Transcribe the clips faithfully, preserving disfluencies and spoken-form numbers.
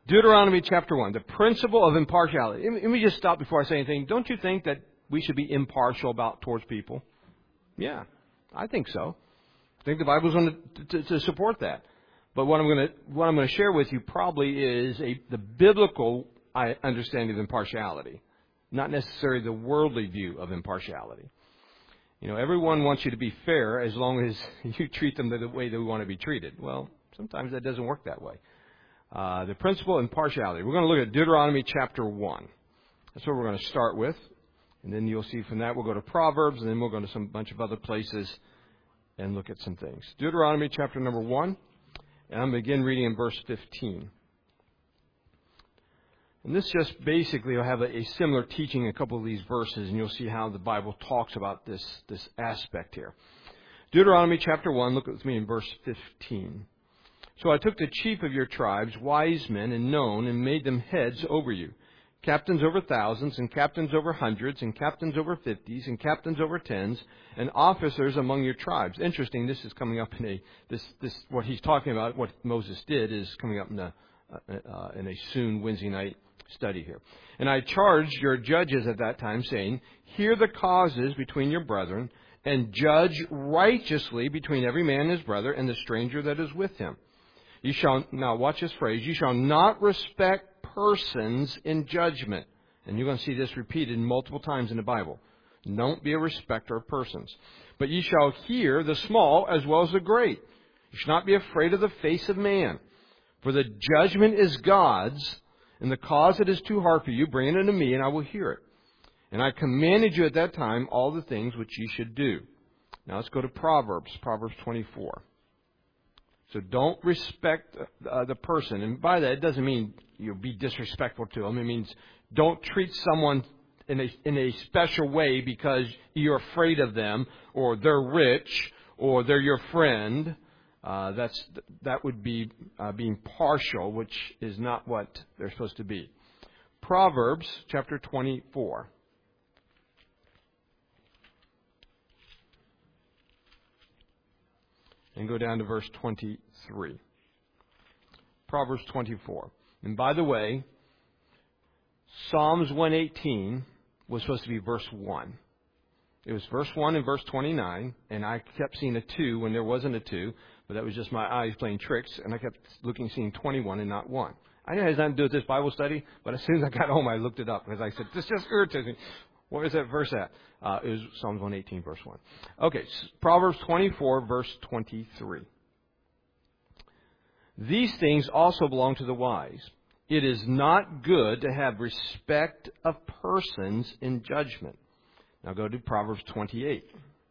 Deuteronomy chapter one, the principle of impartiality. Let me just stop before I say anything. Don't you think that we should be impartial about towards people? Yeah, I think so. I think the Bible's going to, to, to support that. But what I'm going to what I'm going to share with you probably is a the biblical understanding of impartiality, not necessarily the worldly view of impartiality. You know, everyone wants you to be fair as long as you treat them the way they want to be treated. Well, sometimes that doesn't work that way. Uh, the principle of impartiality. We're going to look at Deuteronomy chapter one. That's what we're going to start with. And then you'll see from that we'll go to Proverbs, and then we'll go to some bunch of other places and look at some things. Deuteronomy chapter number one, and I'm going to begin reading in verse fifteen. And this just basically will have a, a similar teaching in a couple of these verses, and you'll see how the Bible talks about this, this aspect here. Deuteronomy chapter one, look with me in verse fifteen. So I took the chief of your tribes, wise men and known, and made them heads over you, captains over thousands, and captains over hundreds, and captains over fifties, and captains over tens, and officers among your tribes. Interesting, this is coming up in a, this, this, what he's talking about, what Moses did, is coming up in a, uh, in a soon Wednesday night study here. And I charged your judges at that time, saying, hear the causes between your brethren, and judge righteously between every man and his brother, and the stranger that is with him. You shall, now watch this phrase, you shall not respect persons in judgment. And you're going to see this repeated multiple times in the Bible. Don't be a respecter of persons. But ye shall hear the small as well as the great. You shall not be afraid of the face of man. For the judgment is God's, and the cause that is too hard for you, bring it unto me, and I will hear it. And I commanded you at that time all the things which ye should do. Now let's go to Proverbs, Proverbs twenty-four. So don't respect uh, the person. And by that, it doesn't mean you be disrespectful to them. It means don't treat someone in a, in a special way because you're afraid of them, or they're rich, or they're your friend. Uh, that's that would be uh, being partial, which is not what they're supposed to be. Proverbs chapter twenty-four. And go down to verse twenty-three. Proverbs twenty-four. And by the way, Psalms one eighteen was supposed to be verse one. It was verse one and verse twenty-nine, and I kept seeing a two when there wasn't a two, but that was just my eyes playing tricks, and I kept looking, seeing twenty-one and not one. I know it has nothing to do with this Bible study, but as soon as I got home, I looked it up because I said, this just irritates me. Where is that verse at? Uh, it was Psalms one eighteen, verse one. Okay, Proverbs twenty-four, verse twenty-three. These things also belong to the wise. It is not good to have respect of persons in judgment. Now go to Proverbs twenty-eight.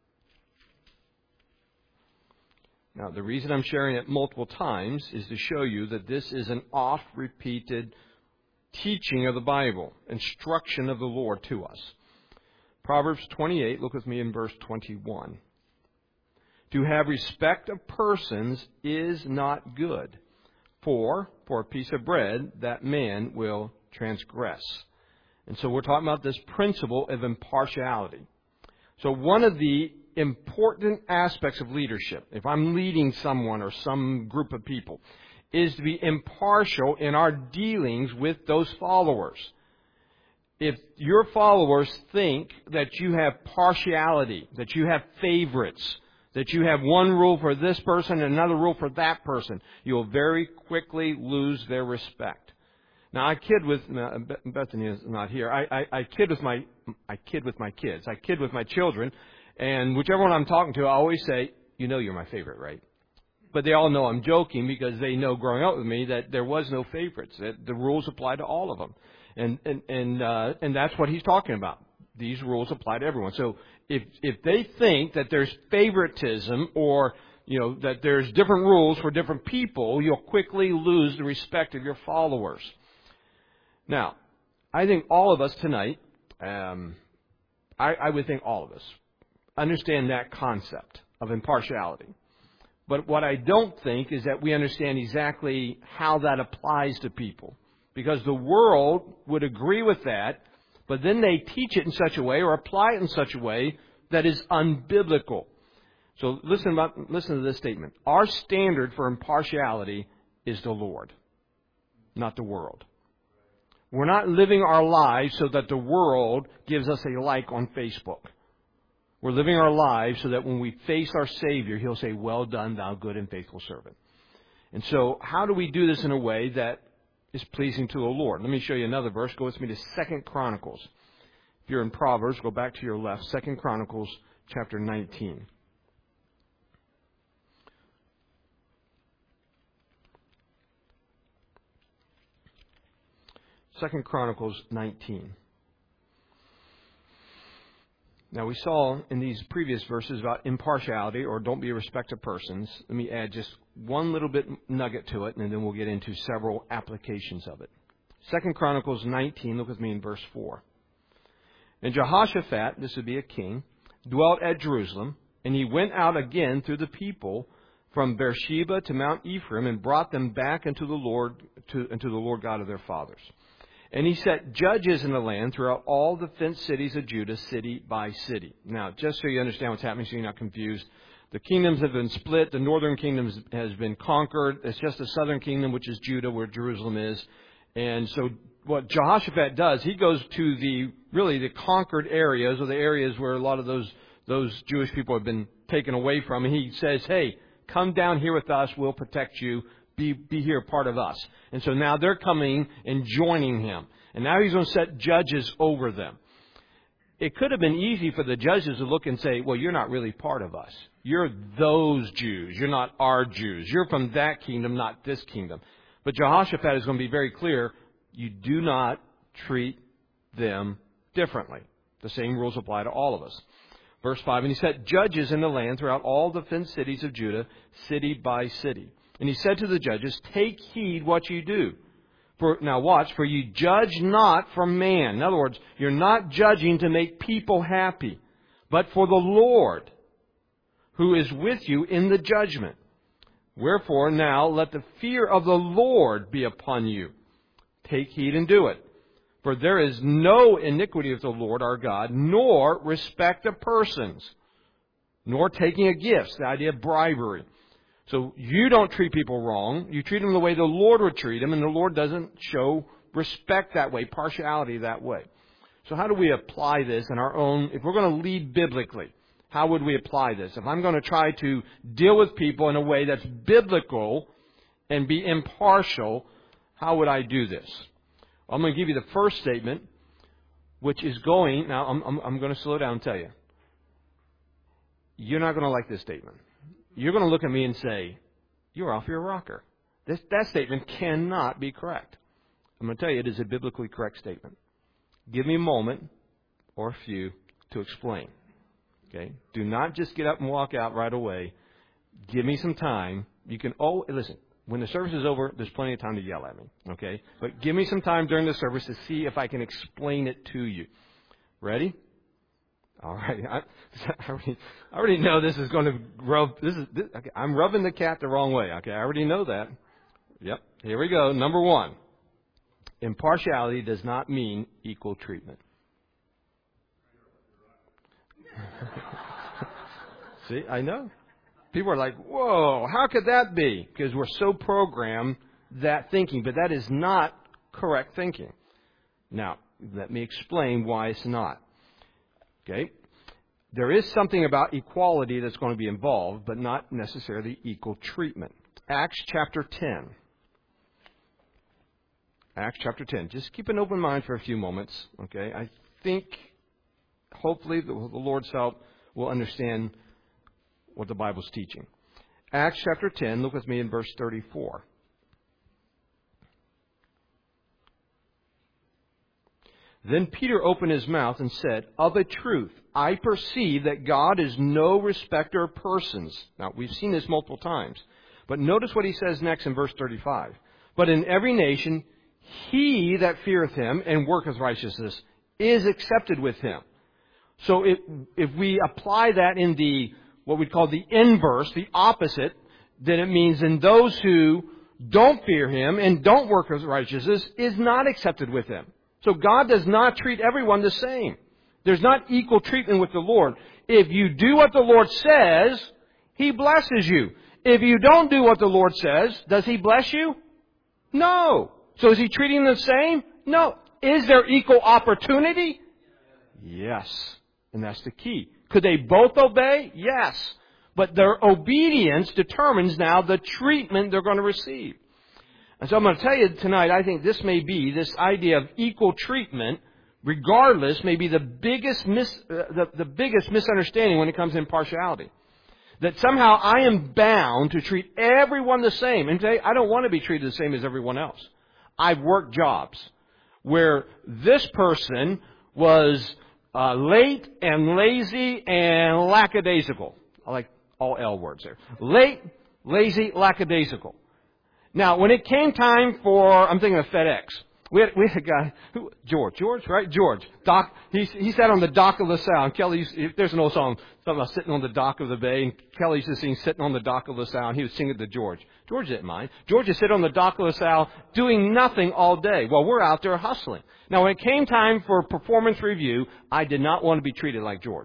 Now the reason I'm sharing it multiple times is to show you that this is an oft-repeated teaching of the Bible, instruction of the Lord to us. Proverbs twenty-eight, look with me in verse twenty-one. To have respect of persons is not good, for for a piece of bread that man will transgress. And so we're talking about this principle of impartiality. So one of the important aspects of leadership, if I'm leading someone or some group of people, is to be impartial in our dealings with those followers. If your followers think that you have partiality, that you have favorites, that you have one rule for this person and another rule for that person, you'll very quickly lose their respect. Now, I kid with uh, Bethany is not here. I, I, I kid with my I kid with my kids. I kid with my children, and whichever one I'm talking to, I always say, "You know, you're my favorite, right?" But they all know I'm joking because they know growing up with me that there was no favorites. That the rules apply to all of them. And and and uh, and that's what he's talking about. These rules apply to everyone. So if if they think that there's favoritism or you know that there's different rules for different people, you'll quickly lose the respect of your followers. Now, I think all of us tonight, um, I, I would think all of us understand that concept of impartiality. But what I don't think is that we understand exactly how that applies to people. Because the world would agree with that, but then they teach it in such a way or apply it in such a way that is unbiblical. So listen about, listen to this statement. Our standard for impartiality is the Lord. not the world. We're not living our lives so that the world gives us a like on Facebook. We're living our lives so that when we face our Savior, He'll say, "Well done, thou good and faithful servant." And so how do we do this in a way that is pleasing to the Lord? Let me show you another verse. Go with me to Second Chronicles. If you're in Proverbs, go back to your left. Second Chronicles chapter nineteen. Second Chronicles nineteen. Now, we saw in these previous verses about impartiality, or don't be a respect of persons. Let me add just one little bit nugget to it, and then we'll get into several applications of it. Second Chronicles nineteen, look with me in verse four. And Jehoshaphat, this would be a king, dwelt at Jerusalem, and he went out again through the people from Beersheba to Mount Ephraim, and brought them back unto the Lord, to, unto the Lord God of their fathers. And he set judges in the land throughout all the fenced cities of Judah, city by city. Now, just so you understand what's happening, so you're not confused, the kingdoms have been split. The northern kingdom has been conquered. It's just the southern kingdom, which is Judah, where Jerusalem is. And so what Jehoshaphat does, he goes to the, really the conquered areas, or the areas where a lot of those, those Jewish people have been taken away from. And he says, "Hey, come down here with us. We'll protect you. Be, be here, part of us." And so now they're coming and joining him. And now he's going to set judges over them. It could have been easy for the judges to look and say, "Well, you're not really part of us. You're those Jews. You're not our Jews. You're from that kingdom, not this kingdom." But Jehoshaphat is going to be very clear. You do not treat them differently. The same rules apply to all of us. Verse five, "And he set judges in the land throughout all the fenced cities of Judah, city by city. And he said to the judges, Take heed what you do. For, now watch, for you judge not for man." In other words, you're not judging to make people happy, but for the Lord, who is with you in the judgment. "Wherefore now let the fear of the Lord be upon you. Take heed and do it. For there is no iniquity with the Lord our God, nor respect of persons, nor taking of gifts," the idea of bribery. So you don't treat people wrong. You treat them the way the Lord would treat them, and the Lord doesn't show respect that way, partiality that way. So how do we apply this in our own, if we're going to lead biblically, how would we apply this? If I'm going to try to deal with people in a way that's biblical and be impartial, how would I do this? I'm going to give you the first statement, which is going, now I'm, I'm, I'm going to slow down and tell you. You're not going to like this statement. You're going to look at me and say, "You're off your rocker." This, that statement cannot be correct. I'm going to tell you it is a biblically correct statement. Give me a moment or a few to explain. Okay? Do not just get up and walk out right away. Give me some time. You can, oh, listen, when the service is over, there's plenty of time to yell at me. Okay? But give me some time during the service to see if I can explain it to you. Ready? All right. I, I, already, I already know this is going to rub. This is. This, okay, I'm rubbing the cat the wrong way. Okay, I already know that. Yep. Here we go. Number one. Impartiality does not mean equal treatment. See, I know. People are like, "Whoa, how could that be?" Because we're so programmed that thinking, but that is not correct thinking. Now, let me explain why it's not. Okay? There is something about equality that's going to be involved, but not necessarily equal treatment. Acts chapter ten. Acts chapter ten. Just keep an open mind for a few moments. Okay? I think, hopefully, with the Lord's help, we'll understand what the Bible's teaching. Acts chapter ten, look with me in verse thirty-four. "Then Peter opened his mouth and said, Of a truth, I perceive that God is no respecter of persons." Now, we've seen this multiple times. But notice what he says next in verse thirty-five. "But in every nation, he that feareth him and worketh righteousness is accepted with him." So if, if we apply that in the, what we call the inverse, the opposite, then it means in those who don't fear him and don't work with righteousness is not accepted with him. So God does not treat everyone the same. There's not equal treatment with the Lord. If you do what the Lord says, He blesses you. If you don't do what the Lord says, does He bless you? No. So is he treating them the same? No. Is there equal opportunity? Yes. And that's the key. Could they both obey? Yes. But their obedience determines now the treatment they're going to receive. And so I'm going to tell you tonight, I think this may be, this idea of equal treatment, regardless, may be the biggest mis, uh, the, the biggest misunderstanding when it comes to impartiality. That somehow I am bound to treat everyone the same. And today, I don't want to be treated the same as everyone else. I've worked jobs where this person was uh, late and lazy and lackadaisical. I like all L words there. Late, lazy, lackadaisical. Now, when it came time for, I'm thinking of FedEx. We had, we had a guy, who, George, George, right? George. Doc, he, he sat on the dock of the Sow. And Kelly, used, there's an old song, something about sitting on the dock of the bay. And Kelly used to sing Sitting on the Dock of the Sow. And he would sing it to George. George didn't mind. George would sit on the dock of the Sow doing nothing all day while we're out there hustling. Now, when it came time for performance review, I did not want to be treated like George.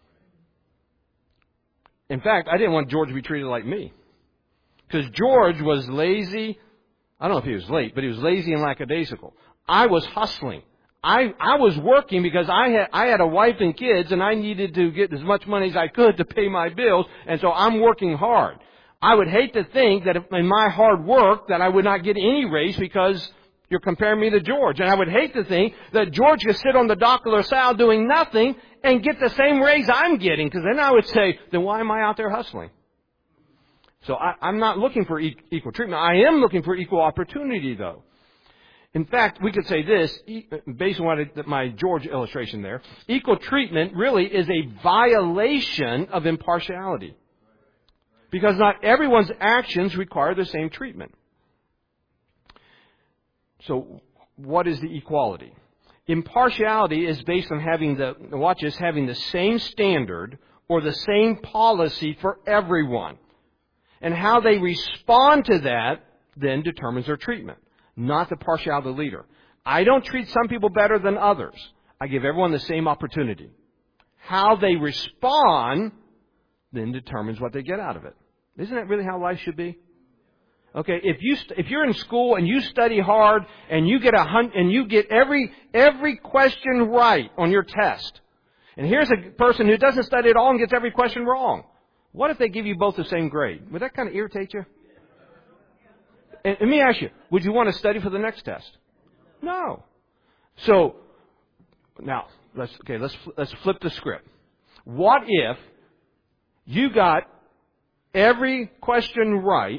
In fact, I didn't want George to be treated like me. Because George was lazy. I don't know if he was late, but he was lazy and lackadaisical. I was hustling. I, I was working because I had, I had a wife and kids and I needed to get as much money as I could to pay my bills. And so I'm working hard. I would hate to think that if in my hard work that I would not get any raise because you're comparing me to George. And I would hate to think that George could sit on the dock of the Sow doing nothing and get the same raise I'm getting. Because then I would say, then why am I out there hustling? So I, I'm not looking for e- equal treatment. I am looking for equal opportunity, though. In fact, we could say this, based on what I, my George illustration there, equal treatment really is a violation of impartiality. Because not everyone's actions require the same treatment. So what is the equality? Impartiality is based on having the, watch this, having the same standard or the same policy for everyone. And how they respond to that then determines their treatment, not the partiality of the leader. I don't treat some people better than others. I give everyone the same opportunity. How they respond then determines what they get out of it. Isn't that really how life should be? Okay, if you st- if you're in school and you study hard and you get a hun- and you get every every question right on your test, and here's a person who doesn't study at all and gets every question wrong. What if they give you both the same grade? Would that kind of irritate you? And let me ask you, would you want to study for the next test? No. So, now, let's, okay, let's, let's flip the script. What if you got every question right,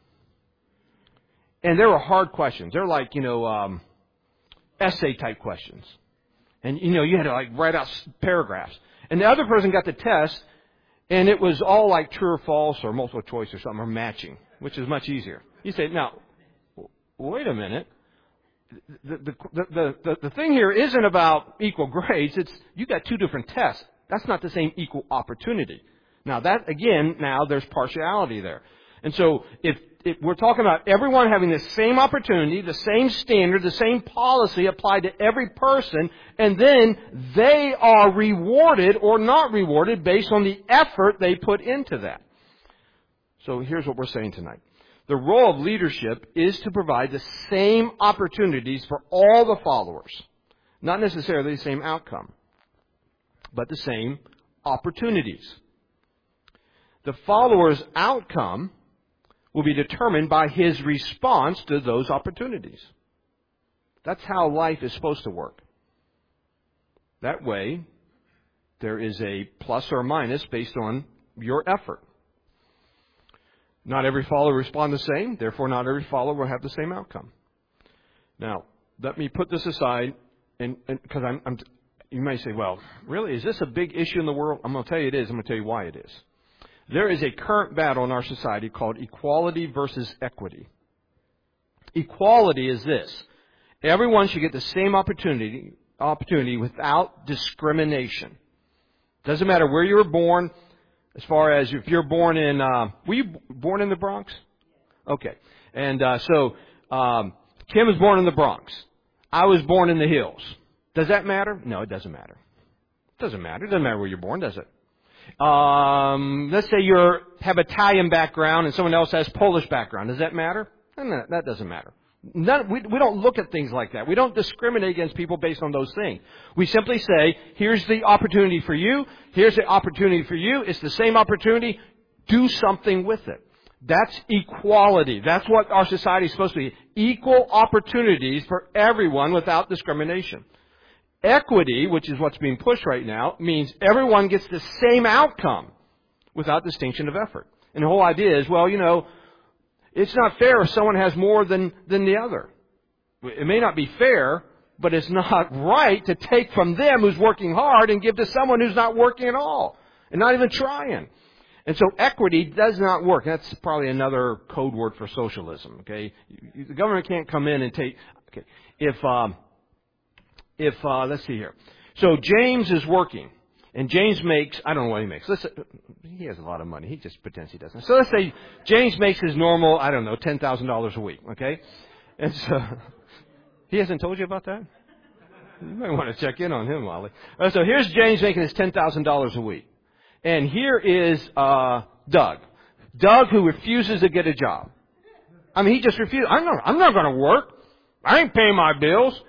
and there were hard questions? They're like, you know, um, essay type questions. And, you know, you had to like write out paragraphs. And the other person got the test, and it was all like true or false or multiple choice or something, or matching, which is much easier. You say, now, wait a minute. The, the, the, the, the thing here isn't about equal grades. It's, you got two different tests. That's not the same equal opportunity. Now that, again, now there's partiality there. And so if, if we're talking about everyone having the same opportunity, the same standard, the same policy applied to every person, and then they are rewarded or not rewarded based on the effort they put into that. So here's what we're saying tonight. The role of leadership is to provide the same opportunities for all the followers. Not necessarily the same outcome, but the same opportunities. The follower's outcome will be determined by his response to those opportunities. That's how life is supposed to work. That way, there is a plus or minus based on your effort. Not every follower will respond the same, therefore not every follower will have the same outcome. Now, let me put this aside, and because I'm, I'm, you may say, well, really, is this a big issue in the world? I'm going to tell you it is. I'm going to tell you why it is. There is a current battle in our society called equality versus equity. Equality is this. Everyone should get the same opportunity, opportunity without discrimination. Doesn't matter where you were born. As far as if you're born in, uh, were you born in the Bronx? Okay. And uh, so um, Kim was born in the Bronx. I was born in the hills. Does that matter? No, it doesn't matter. It doesn't matter. It doesn't matter where you're born, does it? Um, let's say you have Italian background and someone else has Polish background. Does that matter? No, that doesn't matter. None, we, we don't look at things like that. We don't discriminate against people based on those things. We simply say, here's the opportunity for you. Here's the opportunity for you. It's the same opportunity. Do something with it. That's equality. That's what our society is supposed to be. Equal opportunities for everyone without discrimination. Equity, which is what's being pushed right now, means everyone gets the same outcome without distinction of effort. And the whole idea is, well, you know, it's not fair if someone has more than, than the other. It may not be fair, but it's not right to take from them who's working hard and give to someone who's not working at all and not even trying. And so equity does not work. That's probably another code word for socialism. Okay, the government can't come in and take. Okay, if um, if uh, let's see here. So James is working, and James makes I don't know what he makes. Let's he has a lot of money. He just pretends he doesn't. So let's say James makes his normal I don't know ten thousand dollars a week. Okay, and so he hasn't told you about that. You might want to check in on him, Wally. Uh, so here's James making his ten thousand dollars a week. And here is uh, Doug. Doug who refuses to get a job. I mean, he just refuses. I'm not, I'm not going to work. I ain't paying my bills.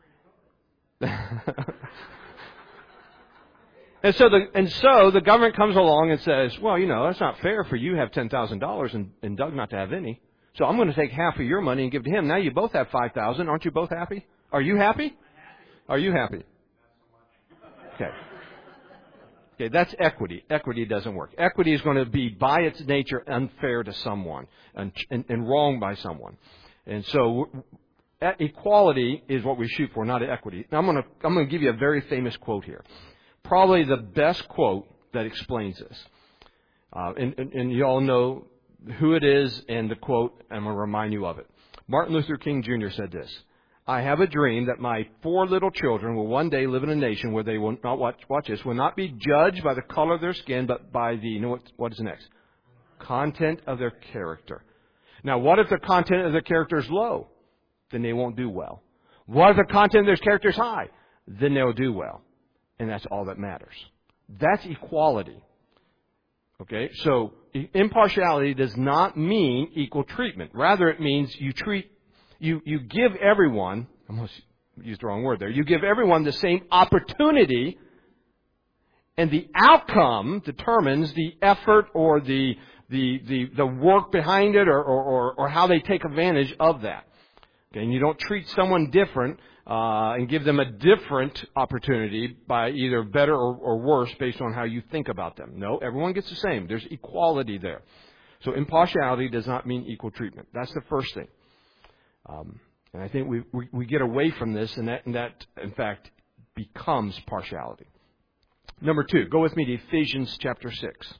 and so the and so the government comes along and says, well, you know, that's not fair for you to have ten thousand dollars and, and Doug not to have any. So I'm going to take half of your money and give to him. Now you both have five thousand dollars. Aren't you both happy? Are you happy? Are you happy? Okay. Okay, that's equity. Equity doesn't work. Equity is going to be, by its nature, unfair to someone and, and, and wrong by someone. And so equality is what we shoot for, not equity. Now, I'm going to I'm going to give you a very famous quote here. Probably the best quote that explains this. Uh, and, and, and you all know who it is and the quote. I'm going to remind you of it. Martin Luther King Junior said this. I have a dream that my four little children will one day live in a nation where they will not watch, watch this, will not be judged by the color of their skin, but by the, you know what, what is next? Content of their character. Now, what if the content of their character is low? Then they won't do well. What if the content of their character is high? Then they'll do well. And that's all that matters. That's equality. Okay? So, impartiality does not mean equal treatment. Rather, it means you treat You, you give everyone, I almost used the wrong word there, you give everyone the same opportunity, and the outcome determines the effort or the the the, the work behind it or, or, or how they take advantage of that. Okay, and you don't treat someone different uh, and give them a different opportunity by either better or, or worse based on how you think about them. No, everyone gets the same. There's equality there. So impartiality does not mean equal treatment. That's the first thing. Um, and I think we, we, we get away from this, and that, and that, in fact, becomes partiality. Number two, go with me to Ephesians chapter six.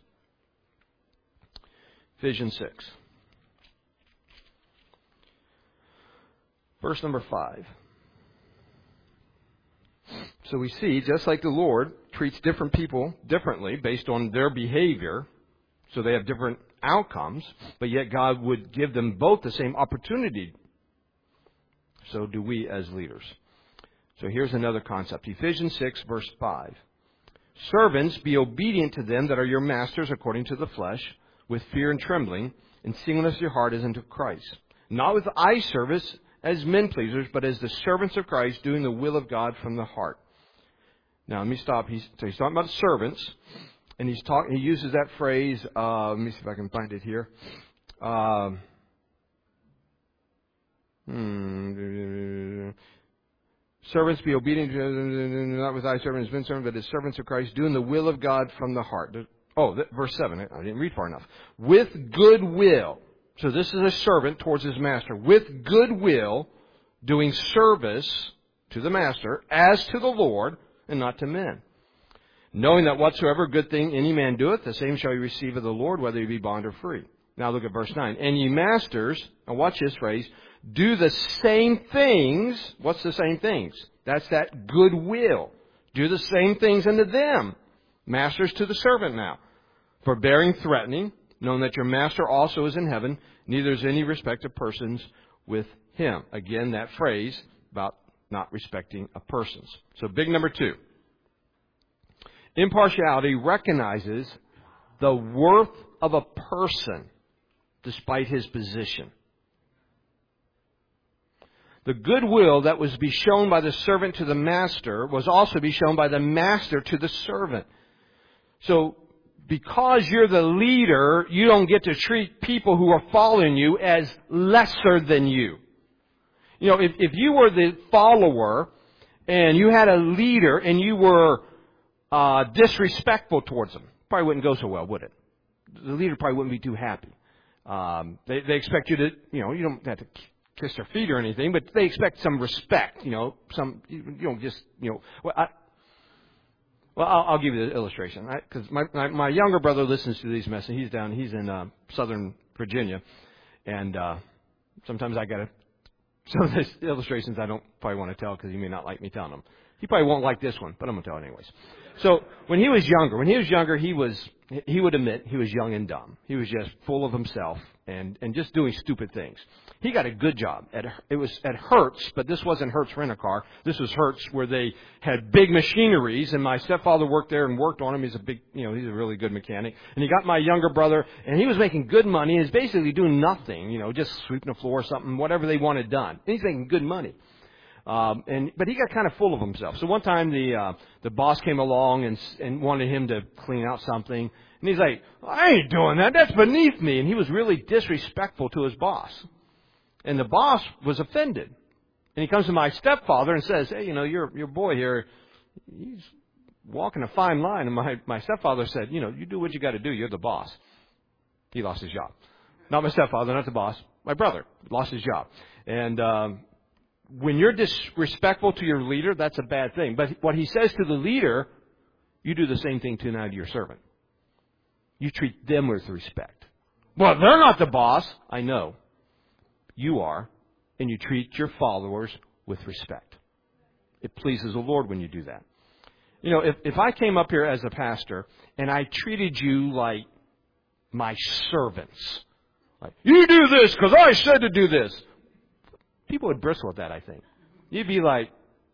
Ephesians six. Verse number five. So we see, just like the Lord treats different people differently based on their behavior, so they have different outcomes, but yet God would give them both the same opportunity. So do we as leaders. So here's another concept. Ephesians six, verse five. Servants, be obedient to them that are your masters according to the flesh, with fear and trembling, and singleness of your heart as unto Christ. Not with eye service as men pleasers, but as the servants of Christ, doing the will of God from the heart. Now let me stop. He's, so he's talking about servants, and he's talk, he uses that phrase. Uh, let me see if I can find it here. Um, Hmm. Servants, be obedient, not with eye servants, men servants, but as servants of Christ, doing the will of God from the heart. Oh, verse seven. I didn't read far enough. With good will. So this is a servant towards his master. With good will, doing service to the master, as to the Lord, and not to men. Knowing that whatsoever good thing any man doeth, the same shall he receive of the Lord, whether he be bond or free. Now look at verse nine. And ye masters, now watch this phrase, do the same things. What's the same things? That's that goodwill. Do the same things unto them. Masters to the servant now. Forbearing threatening, knowing that your master also is in heaven, neither is any respect of persons with him. Again, that phrase about not respecting of persons. So big number two. Impartiality recognizes the worth of a person despite his position. The goodwill that was to be shown by the servant to the master was also to be shown by the master to the servant. So, because you're the leader, you don't get to treat people who are following you as lesser than you. You know, if, if you were the follower and you had a leader and you were uh, disrespectful towards them, probably wouldn't go so well, would it? The leader probably wouldn't be too happy. Um, they, they expect you to, you know, you don't have to kiss their feet or anything, but they expect some respect, you know, some, you don't just, you know, well, I, well I'll, I'll give you the illustration, because my, my, my younger brother listens to these messages. He's down, he's in uh, Southern Virginia, and uh, sometimes I got to, some of these illustrations I don't probably want to tell because he may not like me telling them. He probably won't like this one, but I'm going to tell it anyways. So when he was younger, when he was younger, he was, he would admit he was young and dumb. He was just full of himself and, and just doing stupid things. He got a good job. At, it was at Hertz, but this wasn't Hertz Rent-A-Car. This was Hertz where they had big machineries, and my stepfather worked there and worked on them. He's a big, you know, he's a really good mechanic. And he got my younger brother, and he was making good money. He's basically doing nothing, you know, just sweeping the floor or something, whatever they wanted done. And he's making good money. Um, and but he got kind of full of himself. So one time the uh, the boss came along and and wanted him to clean out something, and he's like, "I ain't doing that. That's beneath me." And he was really disrespectful to his boss. And the boss was offended. And he comes to my stepfather and says, "Hey, you know, your your boy here, he's walking a fine line." And my my stepfather said, "You know, you do what you got to do. You're the boss." He lost his job. Not my stepfather, not the boss. My brother lost his job. And um, when you're disrespectful to your leader, that's a bad thing. But what he says to the leader, you do the same thing to now to your servant. You treat them with respect. Well, they're not the boss. I know. You are. And you treat your followers with respect. It pleases the Lord when you do that. You know, if, if I came up here as a pastor and I treated you like my servants, like, you do this because I said to do this, people would bristle at that, I think. You'd be like,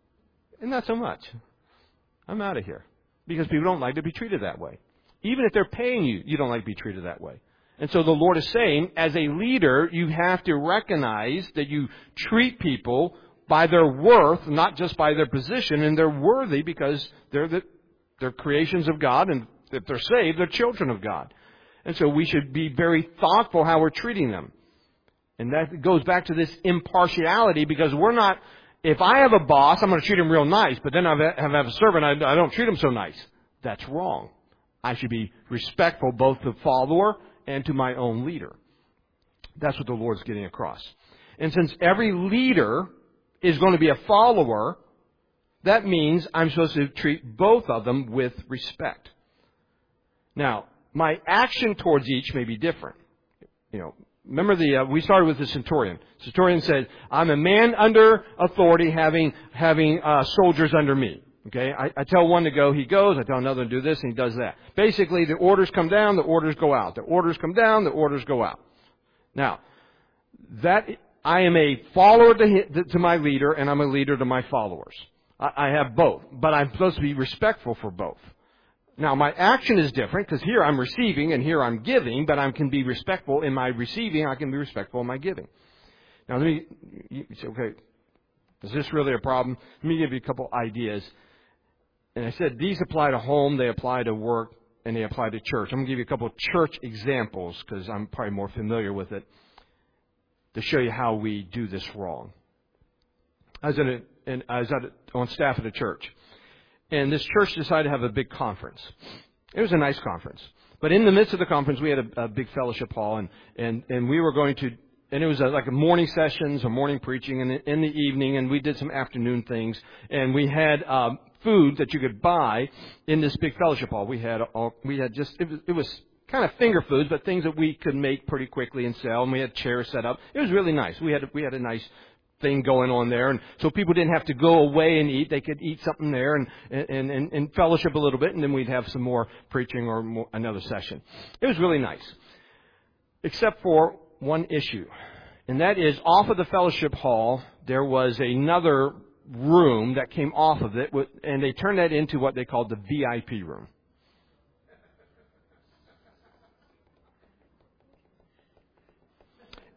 not so much. I'm out of here. Because people don't like to be treated that way. Even if they're paying you, you don't like to be treated that way. And so the Lord is saying, as a leader, you have to recognize that you treat people by their worth, not just by their position, and they're worthy because they're the, they're creations of God, and if they're saved, they're children of God. And so we should be very thoughtful how we're treating them. And that goes back to this impartiality, because we're not, if I have a boss, I'm going to treat him real nice, but then I have, have a servant, I, I don't treat him so nice. That's wrong. I should be respectful both to the follower and to my own leader. That's what the Lord's getting across. And since every leader is going to be a follower, that means I'm supposed to treat both of them with respect. Now, my action towards each may be different. You know, remember the uh, we started with the centurion. Centurion said, "I'm a man under authority, having having uh, soldiers under me." Okay, I, I tell one to go, he goes. I tell another to do this, and he does that. Basically, the orders come down, the orders go out. The orders come down, the orders go out. Now, that I am a follower to, to my leader, and I'm a leader to my followers. I, I have both, but I'm supposed to be respectful for both. Now, my action is different, because here I'm receiving and here I'm giving, but I can be respectful in my receiving, I can be respectful in my giving. Now, let me, you say, okay, is this really a problem? Let me give you a couple ideas. And I said these apply to home, they apply to work, and they apply to church. I'm going to give you a couple of church examples, because I'm probably more familiar with it, to show you how we do this wrong. I was, at a, and I was at a, on staff at a church. And this church decided to have a big conference. It was a nice conference. But in the midst of the conference, we had a, a big fellowship hall, and, and, and we were going to, and it was a, like a morning sessions, or morning preaching, and in the evening, and we did some afternoon things, and we had um, food that you could buy in this big fellowship hall. We had all, we had just, it was, it was kind of finger foods, but things that we could make pretty quickly and sell, and we had chairs set up. It was really nice. We had we had a nice thing going on there, and so people didn't have to go away and eat. They could eat something there and and and, and fellowship a little bit, and then we'd have some more preaching or more, another session. It was really nice, except for one issue, and that is off of the fellowship hall there was another room that came off of it, and they turned that into what they called the V I P room.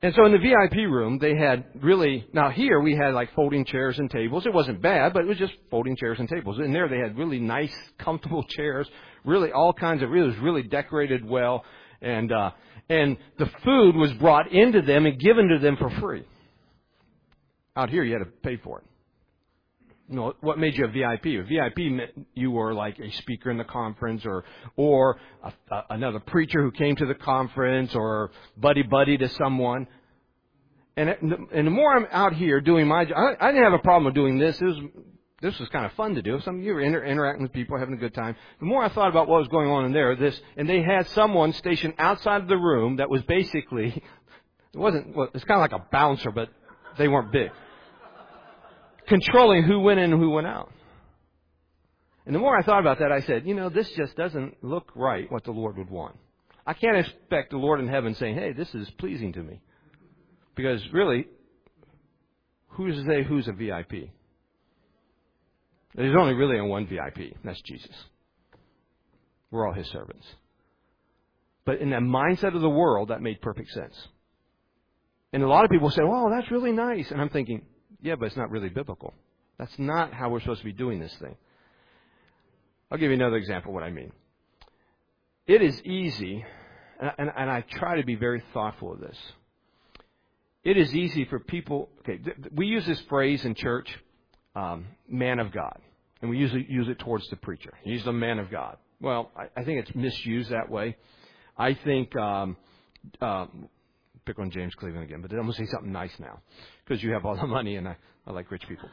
And so in the V I P room, they had really, now here we had like folding chairs and tables. It wasn't bad, but it was just folding chairs and tables. In there they had really nice, comfortable chairs, really all kinds of, it was really decorated well. And, uh, and the food was brought into them and given to them for free. Out here you had to pay for it. You know, what made you a V I P? A V I P meant you were like a speaker in the conference, or or a, a, another preacher who came to the conference, or buddy buddy to someone. And it, and the more I'm out here doing my job, I, I didn't have a problem with doing this. It was, this was kind of fun to do. Some of you were inter, interacting with people, having a good time. The more I thought about what was going on in there, this and they had someone stationed outside of the room that was basically, it wasn't, well, it's kind of like a bouncer, but they weren't big, controlling who went in and who went out. And the more I thought about that, I said, you know, this just doesn't look right, what the Lord would want. I can't expect the Lord in heaven saying, hey, this is pleasing to me. Because really, who's to say who's a V I P? There's only really a one V I P, and that's Jesus. We're all His servants. But in the mindset of the world, that made perfect sense. And a lot of people say, well, that's really nice. And I'm thinking, yeah, but it's not really biblical. That's not how we're supposed to be doing this thing. I'll give you another example of what I mean. It is easy, and, and, and I try to be very thoughtful of this. It is easy for people, okay, th- we use this phrase in church, um, man of God. And we usually use it towards the preacher. He's the man of God. Well, I, I think it's misused that way. I think, um, uh, pick on James Cleveland again, but I'm going to say something nice now, because you have all the money and I, I like rich people.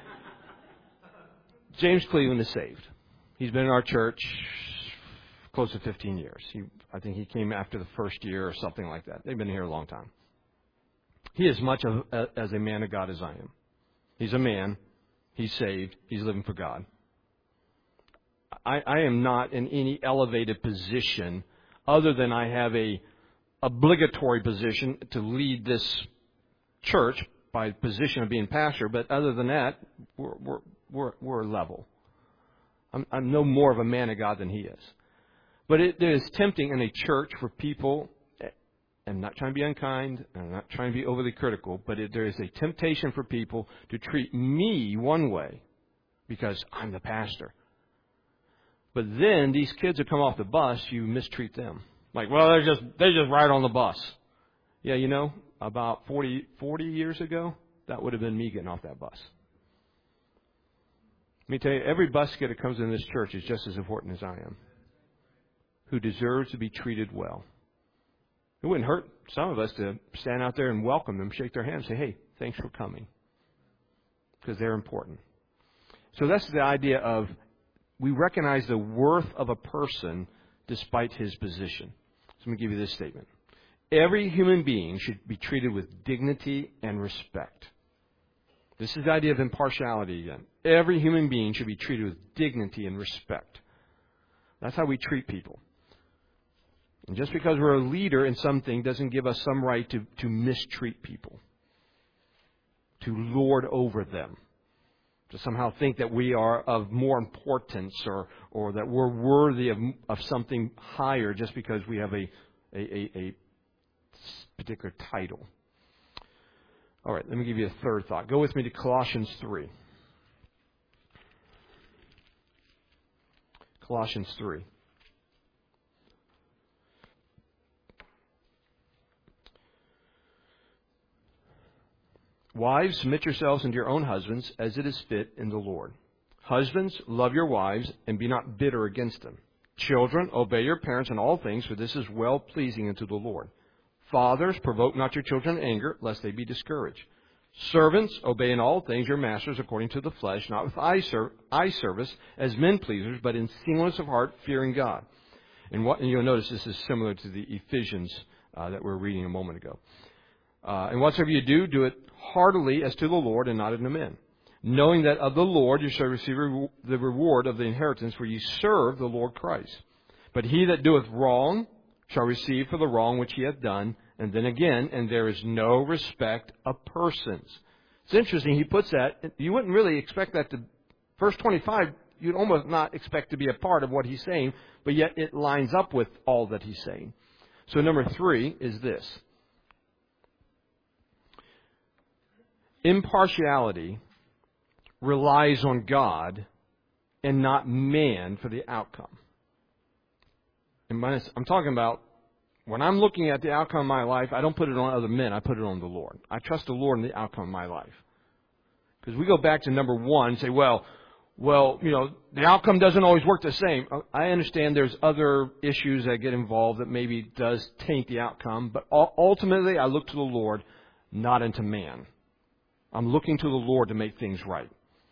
James Cleveland is saved. He's been in our church close to fifteen years. He, I think he came after the first year or something like that. They've been here a long time. He is much of, uh, as a man of God as I am. He's a man. He's saved. He's living for God. I, I am not in any elevated position other than I have a obligatory position to lead this church by position of being pastor. But other than that, we're, we're, we're, we're level. I'm, I'm no more of a man of God than he is. But it, it is tempting in a church for people. I'm not trying to be unkind. I'm not trying to be overly critical. But it, there is a temptation for people to treat me one way because I'm the pastor. But then these kids who come off the bus, you mistreat them. Like, well, they're just they just ride on the bus. Yeah, you know, about forty, forty years ago, that would have been me getting off that bus. Let me tell you, every bus kid that comes in this church is just as important as I am, who deserves to be treated well. It wouldn't hurt some of us to stand out there and welcome them, shake their hand, and say, hey, thanks for coming, because they're important. So that's the idea of we recognize the worth of a person despite his position. So let me give you this statement. Every human being should be treated with dignity and respect. This is the idea of impartiality again. Every human being should be treated with dignity and respect. That's how we treat people. And just because we're a leader in something doesn't give us some right to, to mistreat people, to lord over them, to somehow think that we are of more importance or, or that we're worthy of, of something higher just because we have a, a, a, a particular title. All right, let me give you a third thought. Go with me to Colossians three. Colossians three. Wives, submit yourselves unto your own husbands, as it is fit in the Lord. Husbands, love your wives, and be not bitter against them. Children, obey your parents in all things, for this is well-pleasing unto the Lord. Fathers, provoke not your children to anger, lest they be discouraged. Servants, obey in all things your masters according to the flesh, not with eye, ser- eye service as men pleasers, but in singleness of heart, fearing God. And, what, and you'll notice this is similar to the Ephesians uh, that we were reading a moment ago. Uh, and whatsoever you do, do it heartily as to the Lord and not unto men, knowing that of the Lord you shall receive re- the reward of the inheritance, for ye serve the Lord Christ. But he that doeth wrong shall receive for the wrong which he hath done. And then again, and there is no respect of persons. It's interesting, he puts that, you wouldn't really expect that to, verse twenty-five, you'd almost not expect to be a part of what he's saying, but yet it lines up with all that he's saying. So number three is this. Impartiality relies on God and not man for the outcome. And when I'm talking about when I'm looking at the outcome of my life, I don't put it on other men. I put it on the Lord. I trust the Lord in the outcome of my life. Because we go back to number one and say, well, well, you know, the outcome doesn't always work the same. I understand there's other issues that get involved that maybe does taint the outcome. But ultimately, I look to the Lord, not into man. I'm looking to the Lord to make things right.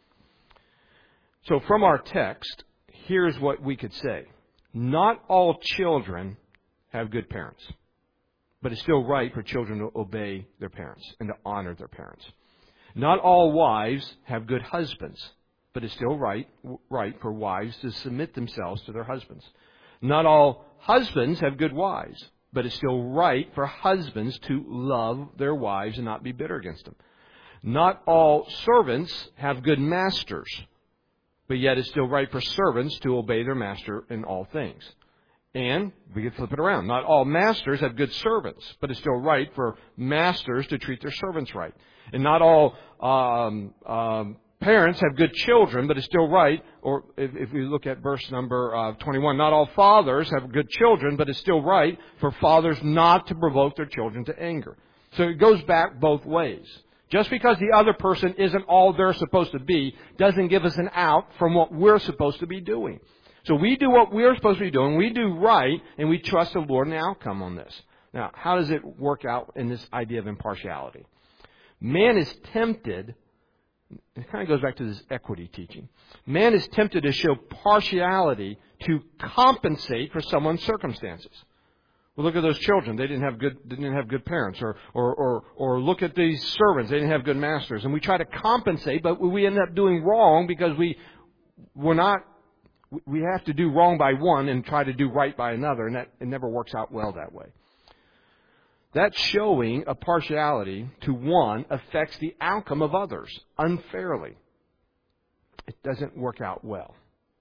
So from our text, here's what we could say. Not all children have good parents. But it's still right for children to obey their parents and to honor their parents. Not all wives have good husbands. But it's still right, right for wives to submit themselves to their husbands. Not all husbands have good wives. But it's still right for husbands to love their wives and not be bitter against them. Not all servants have good masters. But yet it's still right for servants to obey their master in all things. And we could flip it around. Not all masters have good servants, but it's still right for masters to treat their servants right. And not all um, um, parents have good children, but it's still right, or if, if we look at verse number uh, twenty-one, not all fathers have good children, but it's still right for fathers not to provoke their children to anger. So it goes back both ways. Just because the other person isn't all they're supposed to be doesn't give us an out from what we're supposed to be doing. So we do what we're supposed to be doing. We do right, and we trust the Lord in the outcome on this. Now, how does it work out in this idea of impartiality? Man is tempted, it kind of goes back to this equity teaching. Man is tempted to show partiality to compensate for someone's circumstances. Well, look at those children. They didn't have good, didn't have good parents. Or, or, or, or look at these servants. They didn't have good masters. And we try to compensate, but we end up doing wrong because we, we're not, we have to do wrong by one and try to do right by another. And that, it never works out well that way. That showing of partiality to one affects the outcome of others unfairly. It doesn't work out well.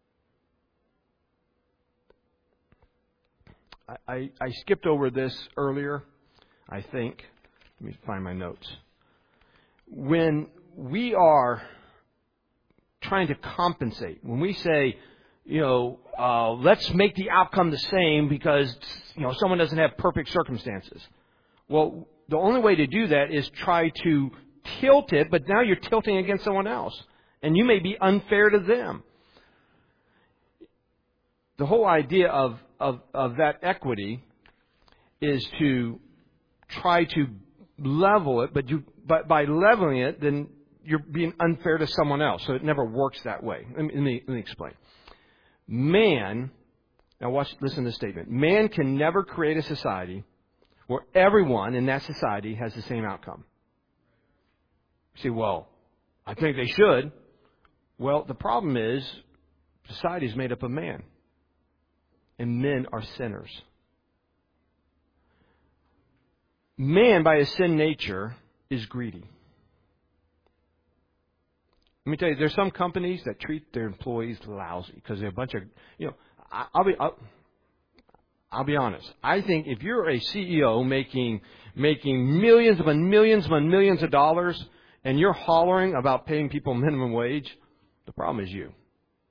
I, I skipped over this earlier, I think. Let me find my notes. When we are trying to compensate, when we say, you know, uh, let's make the outcome the same because, you know, someone doesn't have perfect circumstances. Well, the only way to do that is try to tilt it, but now you're tilting against someone else. And you may be unfair to them. The whole idea of, of, of that equity is to try to level it, but you, but by leveling it, then you're being unfair to someone else. So it never works that way. Let me, let me, let me explain. Man, now watch, listen to this statement. Man can never create a society where everyone in that society has the same outcome. You say, well, I think they should. Well, the problem is society is made up of man. And men are sinners. Man, by his sin nature, is greedy. Let me tell you, there's some companies that treat their employees lousy because they're a bunch of, you know, I'll be, I'll, I'll be honest. I think if you're a C E O making making millions upon millions upon millions of dollars and you're hollering about paying people minimum wage, the problem is you.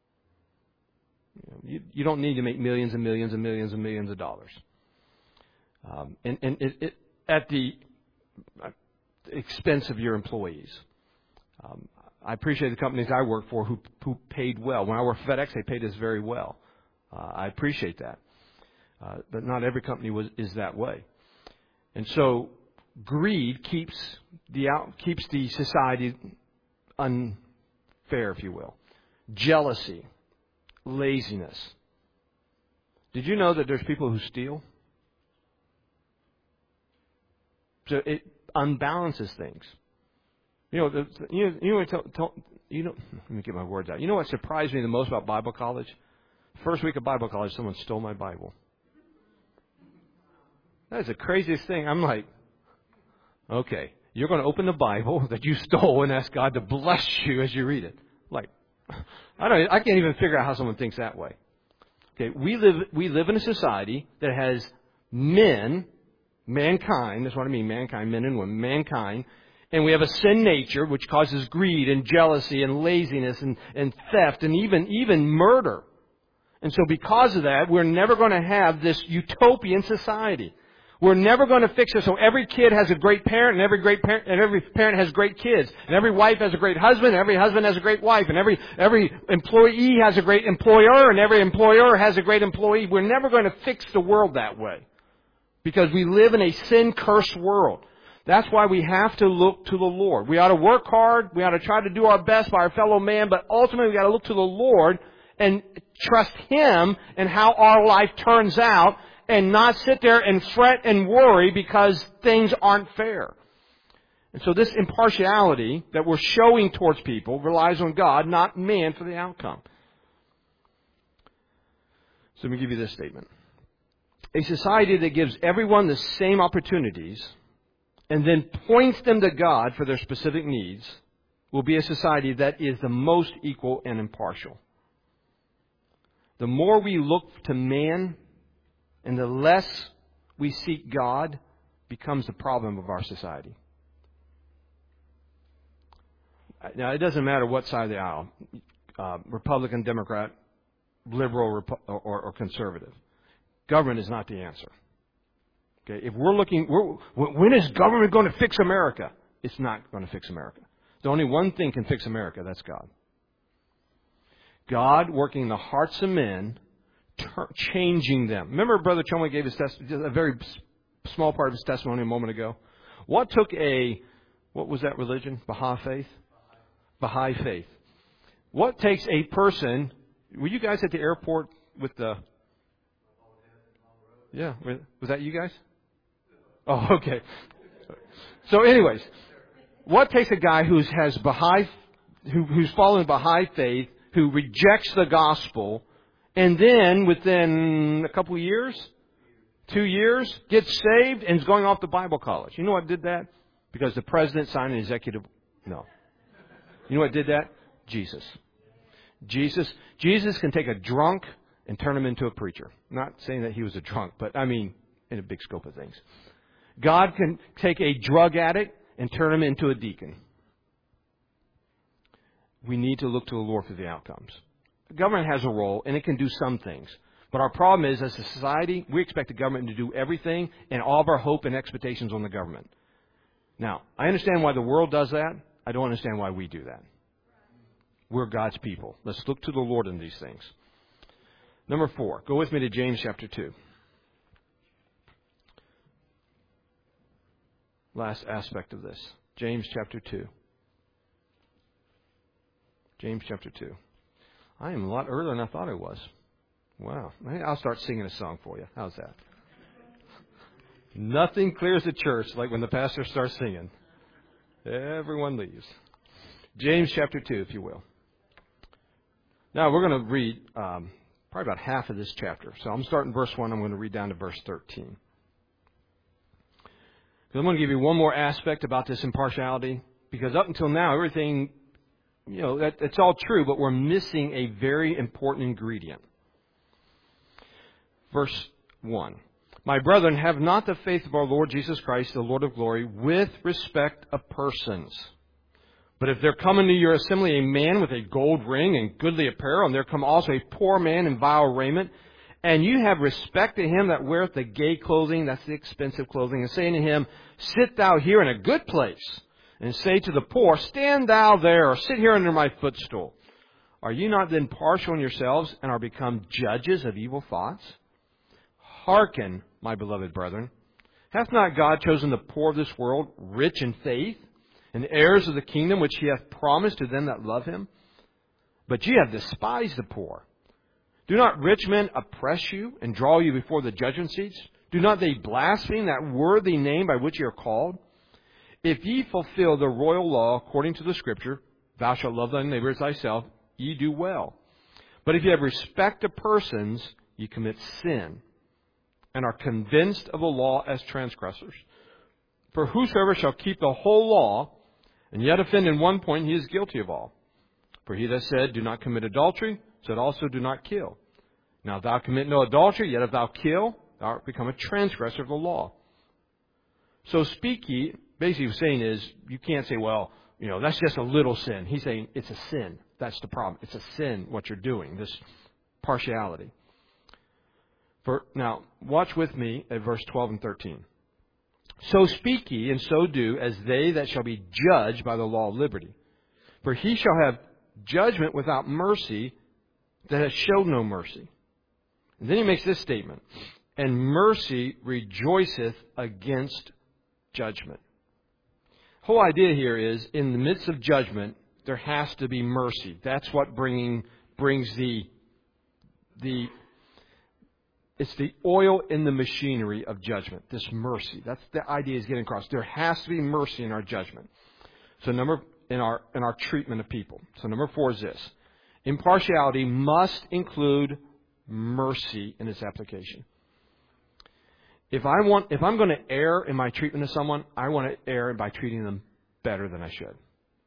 You, you don't need to make millions and millions and millions and millions of dollars. Um, and and it, it, at the expense of your employees. Um, I appreciate the companies I work for who who paid well. When I worked for FedEx, they paid us very well. Uh, I appreciate that. Uh, but not every company was is that way. And so greed keeps the out, keeps the society unfair, if you will. Jealousy. Laziness. Did you know that there's people who steal? So it unbalances things. You know, the, you know, you know, tell, tell, you know. Let me get my words out. You know what surprised me the most about Bible college? First week of Bible college, someone stole my Bible. That is the craziest thing. I'm like, okay, you're going to open the Bible that you stole and ask God to bless you as you read it. Like, I don't. I can't even figure out how someone thinks that way. Okay, we live we live in a society that has men, mankind. That's what I mean, mankind, men and women, mankind, And we have a sin nature which causes greed and jealousy and laziness and, and theft and even, even murder. And so because of that, we're never going to have this utopian society. We're never going to fix it so every kid has a great parent and every great parent and every parent has great kids. And every wife has a great husband and every husband has a great wife. And every every employee has a great employer and every employer has a great employee. We're never going to fix the world that way. Because we live in a sin-cursed world. That's why we have to look to the Lord. We ought to work hard. We ought to try to do our best by our fellow man. But ultimately we got to look to the Lord and trust Him and how our life turns out. And not sit there and fret and worry because things aren't fair. And so this impartiality that we're showing towards people relies on God, not man, for the outcome. So let me give you this statement. A society that gives everyone the same opportunities and then points them to God for their specific needs will be a society that is the most equal and impartial. The more we look to man, and the less we seek God, becomes the problem of our society. Now, it doesn't matter what side of the aisle, uh, Republican, Democrat, liberal, or, or conservative. Government is not the answer. Okay, if we're looking, we're, when is government going to fix America? It's not going to fix America. There's only one thing can fix America. That's God. God working in the hearts of men, changing them. Remember Brother Chomley gave his test, a very small part of his testimony a moment ago. What took a, what was that religion? Baha'i faith? Baha'i faith. What takes a person, were you guys at the airport with the, yeah, was that you guys? Oh, okay. So anyways, what takes a guy who has Baha'i, who, who's following Baha'i faith, who rejects the gospel, and then within a couple of years, two years, gets saved and is going off to Bible college. You know what did that? Because the president signed an executive. No. You know what did that? Jesus. Jesus. Jesus can take a drunk and turn him into a preacher. Not saying that he was a drunk, but I mean in a big scope of things. God can take a drug addict and turn him into a deacon. We need to look to the Lord for the outcomes. The government has a role, and it can do some things. But our problem is, as a society, we expect the government to do everything, and all of our hope and expectations on the government. Now, I understand why the world does that. I don't understand why we do that. We're God's people. Let's look to the Lord in these things. Number four, go with me to James chapter two. Last aspect of this. James chapter two. James chapter two. I am a lot earlier than I thought I was. Wow. I'll start singing a song for you. How's that? Nothing clears the church like when the pastor starts singing. Everyone leaves. James chapter two, if you will. Now, we're going to read um, probably about half of this chapter. So I'm starting verse one. I'm going to read down to verse thirteen. I'm going to give you one more aspect about this impartiality. Because up until now, everything... You know, that, it's all true, but we're missing a very important ingredient. Verse one. My brethren, have not the faith of our Lord Jesus Christ, the Lord of glory, with respect of persons. But if there come into your assembly a man with a gold ring and goodly apparel, and there come also a poor man in vile raiment, and you have respect to him that weareth the gay clothing, that's the expensive clothing, and saying to him, sit thou here in a good place, and say to the poor, stand thou there, or sit here under my footstool. Are you not then partial in yourselves, and are become judges of evil thoughts? Hearken, my beloved brethren. Hath not God chosen the poor of this world, rich in faith, and heirs of the kingdom which he hath promised to them that love him? But ye have despised the poor. Do not rich men oppress you, and draw you before the judgment seats? Do not they blaspheme that worthy name by which ye are called? If ye fulfill the royal law according to the Scripture, thou shalt love thy neighbor as thyself, ye do well. But if ye have respect to persons, ye commit sin, and are convinced of the law as transgressors. For whosoever shall keep the whole law, and yet offend in one point, he is guilty of all. For he that said, do not commit adultery, said also, do not kill. Now if thou commit no adultery, yet if thou kill, thou art become a transgressor of the law. So speak ye basically what he's saying is, you can't say, well, you know, that's just a little sin. He's saying it's a sin. That's the problem. It's a sin, what you're doing, this partiality. For, now, watch with me at verse twelve and thirteen. So speak ye, and so do, as they that shall be judged by the law of liberty. For he shall have judgment without mercy that has showed no mercy. And then he makes this statement. And mercy rejoiceth against judgment. The whole idea here is, in the midst of judgment, there has to be mercy. That's what bringing brings the the it's the oil in the machinery of judgment. This mercy. That's the idea is getting across. There has to be mercy in our judgment. So number in our in our treatment of people. So number four is this. Impartiality must include mercy in its application. If I want, if I'm going to err in my treatment of someone, I want to err by treating them better than I should.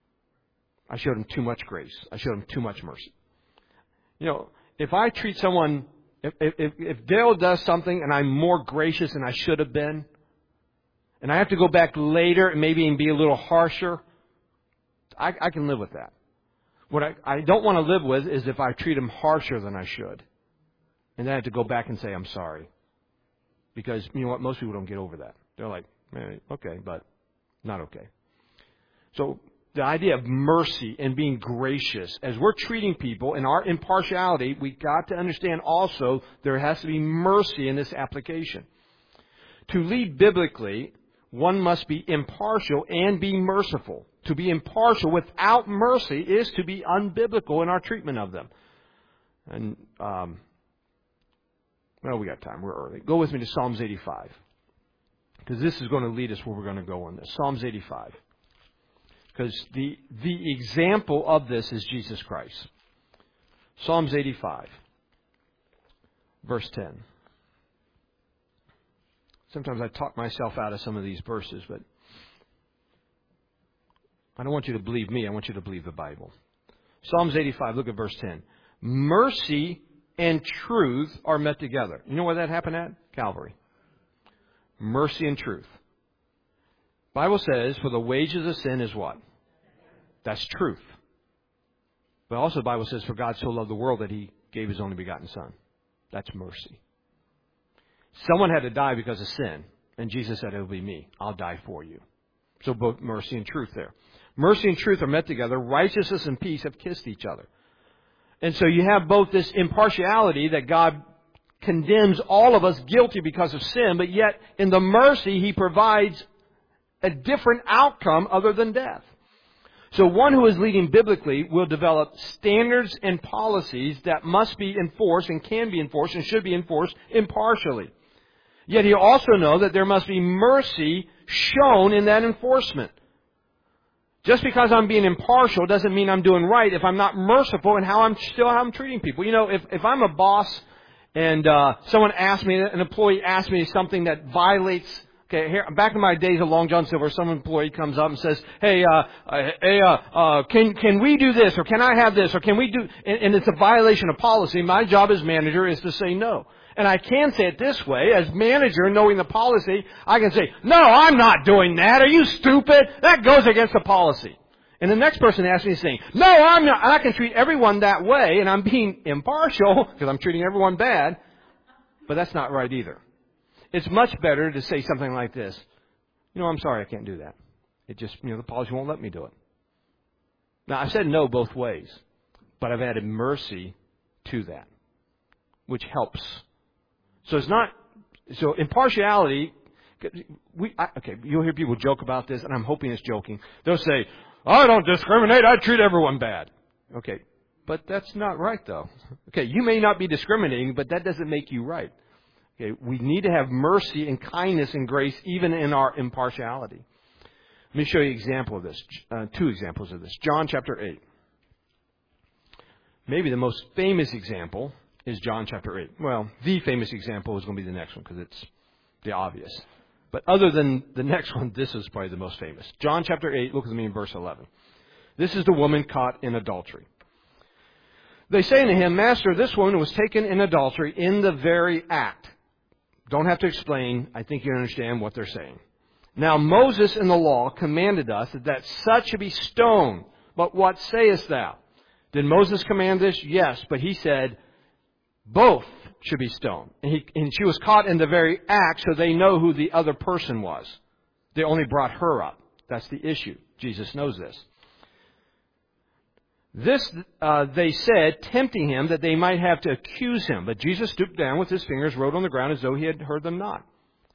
I showed them too much grace. I showed them too much mercy. You know, if I treat someone, if, if, if Dale does something and I'm more gracious than I should have been, and I have to go back later and maybe and be a little harsher, I, I can live with that. What I, I don't want to live with is if I treat them harsher than I should. And then I have to go back and say, I'm sorry. Because, you know what, most people don't get over that. They're like, eh, okay, but not okay. So the idea of mercy and being gracious, as we're treating people in our impartiality, we've got to understand also there has to be mercy in this application. To lead biblically, one must be impartial and be merciful. To be impartial without mercy is to be unbiblical in our treatment of them. And, um, well, we got time. We're early. Go with me to Psalms eighty-five. Because this is going to lead us where we're going to go on this. Psalms eighty-five. Because the, the example of this is Jesus Christ. Psalms eighty-five. Verse ten. Sometimes I talk myself out of some of these verses, but I don't want you to believe me. I want you to believe the Bible. Psalms eighty-five, look at verse ten. Mercy and truth are met together. You know where that happened at? Calvary. Mercy and truth. Bible says, for the wages of sin is what? That's truth. But also the Bible says, for God so loved the world that He gave His only begotten Son. That's mercy. Someone had to die because of sin. And Jesus said, it'll be me. I'll die for you. So both mercy and truth there. Mercy and truth are met together. Righteousness and peace have kissed each other. And so you have both this impartiality that God condemns all of us guilty because of sin, but yet in the mercy He provides a different outcome other than death. So one who is leading biblically will develop standards and policies that must be enforced and can be enforced and should be enforced impartially. Yet he also knows that there must be mercy shown in that enforcement. Just because I'm being impartial doesn't mean I'm doing right if I'm not merciful in how I'm still how I'm treating people. You know, if, if I'm a boss and uh, someone asks me, an employee asks me something that violates, okay, here back in my days of Long John Silver, some employee comes up and says, "Hey, uh, uh, hey, uh, uh, can can we do this, or can I have this, or can we do?" And, and it's a violation of policy. My job as manager is to say no. And I can say it this way, as manager, knowing the policy, I can say, no, I'm not doing that. Are you stupid? That goes against the policy. And the next person asks me saying, no, I'm not. And I can treat everyone that way, and I'm being impartial because I'm treating everyone bad. But that's not right either. It's much better to say something like this. You know, I'm sorry, I can't do that. It just, you know, the policy won't let me do it. Now, I've said no both ways, but I've added mercy to that, which helps. So it's not, so impartiality, we, I, okay, you'll hear people joke about this, and I'm hoping it's joking. They'll say, I don't discriminate, I treat everyone bad. Okay, but that's not right, though. Okay, you may not be discriminating, but that doesn't make you right. Okay, we need to have mercy and kindness and grace even in our impartiality. Let me show you an example of this, uh, two examples of this. John chapter eight. Maybe the most famous example is John chapter eight. Well, the famous example is going to be the next one because it's the obvious. But other than the next one, this is probably the most famous. John chapter eight, look with me in verse eleven. This is the woman caught in adultery. They say to him, Master, this woman was taken in adultery in the very act. Don't have to explain. I think you understand what they're saying. Now Moses in the law commanded us that such should be stoned. But what sayest thou? Did Moses command this? Yes, but he said both should be stoned. And, he, and she was caught in the very act, so they know who the other person was. They only brought her up. That's the issue. Jesus knows this. This, uh, they said, tempting him that they might have to accuse him. But Jesus stooped down with his fingers, wrote on the ground as though he had heard them not.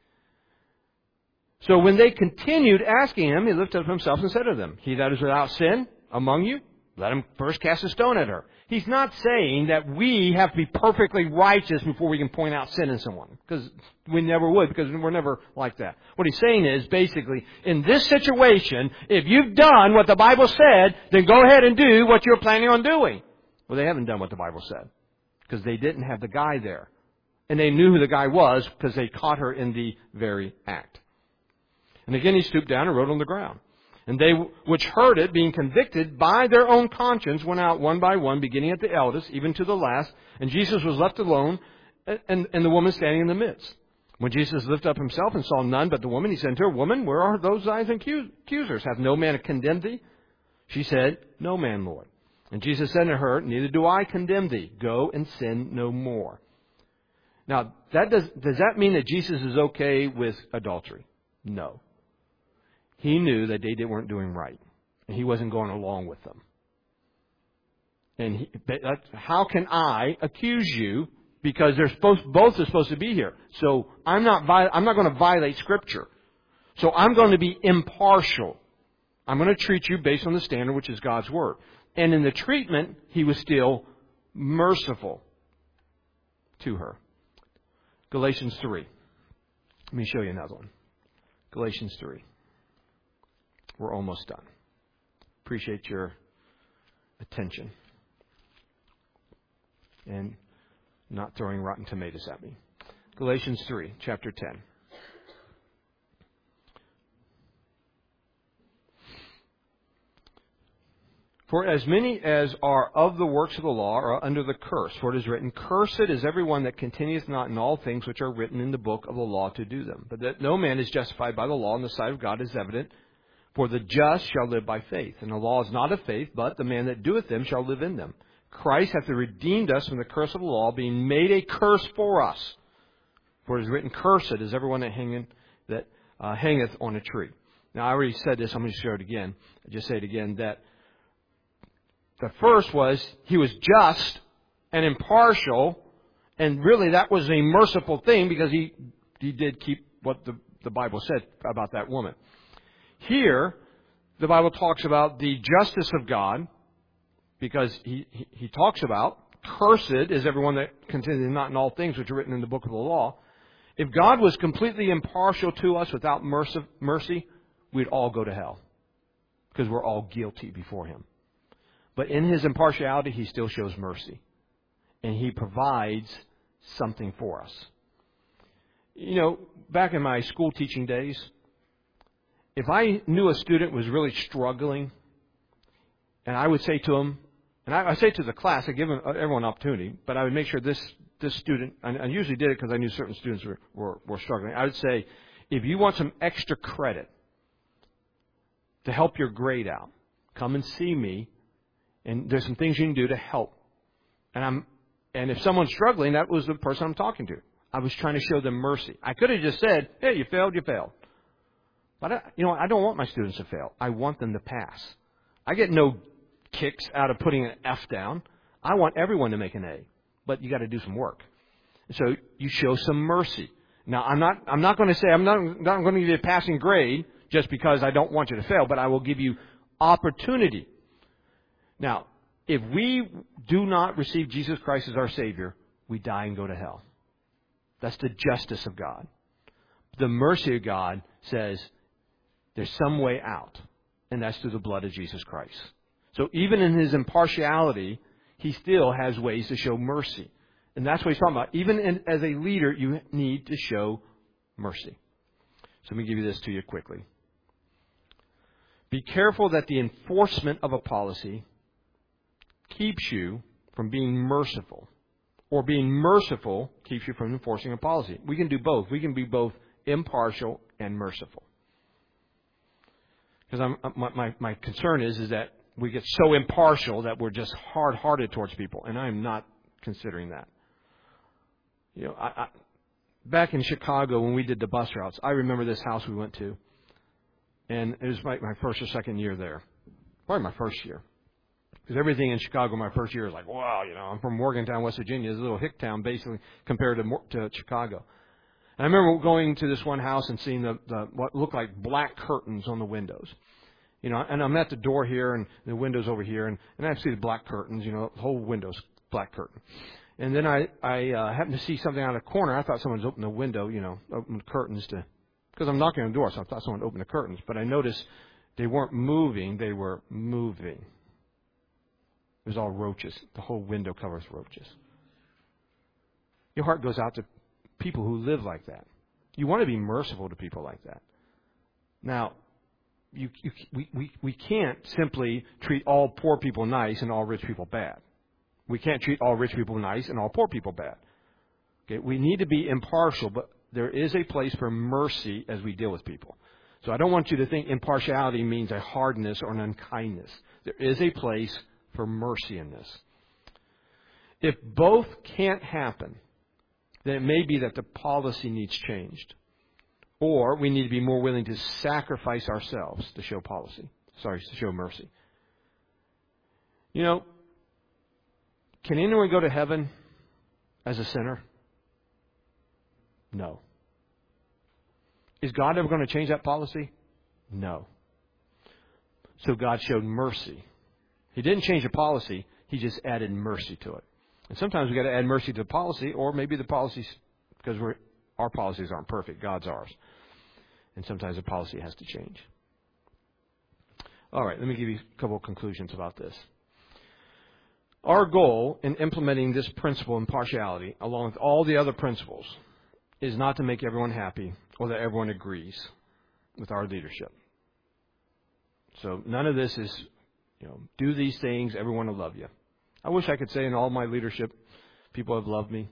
So when they continued asking him, he lifted up himself and said to them, He that is without sin among you, let him first cast a stone at her. He's not saying that we have to be perfectly righteous before we can point out sin in someone. Because we never would, because we're never like that. What he's saying is, basically, in this situation, if you've done what the Bible said, then go ahead and do what you're planning on doing. Well, they haven't done what the Bible said. Because they didn't have the guy there. And they knew who the guy was because they caught her in the very act. And again he stooped down and wrote on the ground. And they which heard it, being convicted by their own conscience, went out one by one, beginning at the eldest, even to the last. And Jesus was left alone, and, and the woman standing in the midst. When Jesus lifted up himself and saw none but the woman, he said to her, Woman, where are those thy accusers? Hath no man condemned thee? She said, No man, Lord. And Jesus said to her, Neither do I condemn thee. Go and sin no more. Now, that does, does that mean that Jesus is okay with adultery? No. He knew that they weren't doing right. And he wasn't going along with them. And he, that's, how can I accuse you? Because they're supposed, both are supposed to be here. So I'm not, I'm not going to violate Scripture. So I'm going to be impartial. I'm going to treat you based on the standard, which is God's Word. And in the treatment, he was still merciful to her. Galatians three. Let me show you another one. Galatians three. We're almost done. Appreciate your attention. And not throwing rotten tomatoes at me. Galatians three, chapter ten. For as many as are of the works of the law are under the curse. For it is written, Cursed is everyone that continueth not in all things which are written in the book of the law to do them. But that no man is justified by the law in the sight of God is evident. For the just shall live by faith. And the law is not of faith, but the man that doeth them shall live in them. Christ hath redeemed us from the curse of the law, being made a curse for us. For it is written, Cursed is everyone that hangeth, that uh, hangeth on a tree. Now, I already said this. I'm going to show it again. I just say it again. That the first was, he was just and impartial. And really, that was a merciful thing because he, he did keep what the, the Bible said about that woman. Here, the Bible talks about the justice of God, because he, he, he talks about, Cursed is everyone that continues not in all things which are written in the book of the law. If God was completely impartial to us without mercy, mercy, we'd all go to hell, because we're all guilty before Him. But in His impartiality, He still shows mercy, and He provides something for us. You know, back in my school teaching days, if I knew a student was really struggling, and I would say to him, and I, I say to the class, I give everyone an opportunity, but I would make sure this, this student, and I usually did it because I knew certain students were, were, were struggling. I would say, if you want some extra credit to help your grade out, come and see me, and there's some things you can do to help. And I'm, and if someone's struggling, that was the person I'm talking to. I was trying to show them mercy. I could have just said, hey, you failed, you failed. But, I, you know, I don't want my students to fail. I want them to pass. I get no kicks out of putting an F down. I want everyone to make an A. But you got to do some work. So you show some mercy. Now, I'm not I'm not going to say, I'm not, not going to give you a passing grade just because I don't want you to fail, but I will give you opportunity. Now, if we do not receive Jesus Christ as our Savior, we die and go to hell. That's the justice of God. The mercy of God says, there's some way out, and that's through the blood of Jesus Christ. So even in His impartiality, He still has ways to show mercy. And that's what He's talking about. Even in, as a leader, you need to show mercy. So let me give you this to you quickly. Be careful that the enforcement of a policy keeps you from being merciful, or being merciful keeps you from enforcing a policy. We can do both. We can be both impartial and merciful. Because I'm, my, my, my concern is, is that we get so impartial that we're just hard-hearted towards people, and I'm not considering that. You know, I, I, back in Chicago when we did the bus routes, I remember this house we went to, and it was my, my first or second year there. Probably my first year. Because everything in Chicago my first year is like, wow, you know, I'm from Morgantown, West Virginia. It's a little hick town, basically, compared to, to Chicago. And I remember going to this one house and seeing the, the what looked like black curtains on the windows. You know, and I'm at the door here, and the window's over here, and, and I see the black curtains, you know, the whole window's black curtain. And then I, I uh, happened to see something out of the corner. I thought someone was opening the window, you know, opened the curtains to, because I'm knocking on the door, so I thought someone opened the curtains. But I noticed they weren't moving, they were moving. It was all roaches. The whole window covers roaches. Your heart goes out to people who live like that. You want to be merciful to people like that. Now, you, you, we, we, we can't simply treat all poor people nice and all rich people bad. We can't treat all rich people nice and all poor people bad. Okay, we need to be impartial, but there is a place for mercy as we deal with people. So I don't want you to think impartiality means a hardness or an unkindness. There is a place for mercy in this. If both can't happen, then it may be that the policy needs changed. Or we need to be more willing to sacrifice ourselves to show policy. Sorry, to show mercy. You know, can anyone go to heaven as a sinner? No. Is God ever going to change that policy? No. So God showed mercy. He didn't change the policy. He just added mercy to it. And sometimes we've got to add mercy to the policy, or maybe the policies, because we're, our policies aren't perfect. God's ours. And sometimes the policy has to change. All right, let me give you a couple of conclusions about this. Our goal in implementing this principle of impartiality, along with all the other principles, is not to make everyone happy or that everyone agrees with our leadership. So none of this is, you know, do these things, everyone will love you. I wish I could say in all my leadership, people have loved me.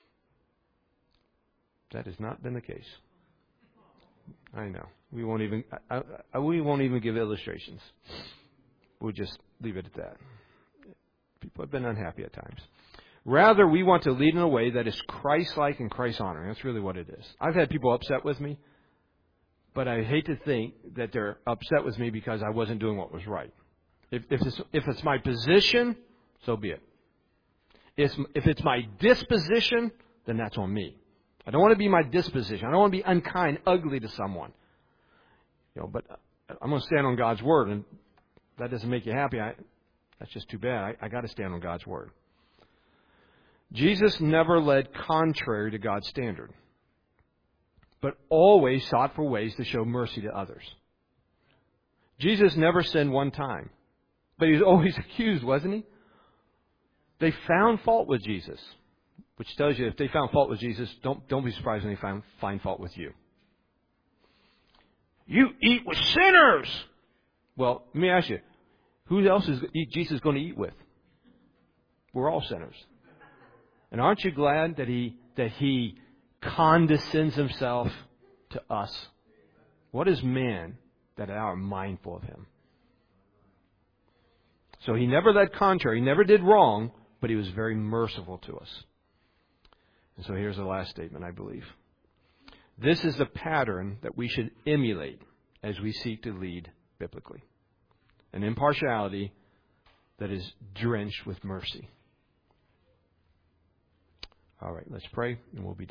That has not been the case. I know. We won't even, I, I, we won't even give illustrations. We'll just leave it at that. People have been unhappy at times. Rather, we want to lead in a way that is Christ-like and Christ-honoring. That's really what it is. I've had people upset with me, but I hate to think that they're upset with me because I wasn't doing what was right. If, if, it's, if it's my position, so be it. If, if it's my disposition, then that's on me. I don't want to be my disposition. I don't want to be unkind, ugly to someone. You know, but I'm going to stand on God's word, and if that doesn't make you happy, I, that's just too bad. I, I got to stand on God's word. Jesus never led contrary to God's standard, but always sought for ways to show mercy to others. Jesus never sinned one time, but he was always accused, wasn't he? They found fault with Jesus, which tells you if they found fault with Jesus, don't, don't be surprised when they find, find fault with you. You eat with sinners! Well, let me ask you, who else is Jesus going to eat with? We're all sinners. And aren't you glad that he that he condescends himself to us? What is man that are mindful of him? So he never led contrary, he never did wrong, but he was very merciful to us. And so here's the last statement, I believe. This is the pattern that we should emulate as we seek to lead biblically. An impartiality that is drenched with mercy. All right, let's pray, and we'll be done.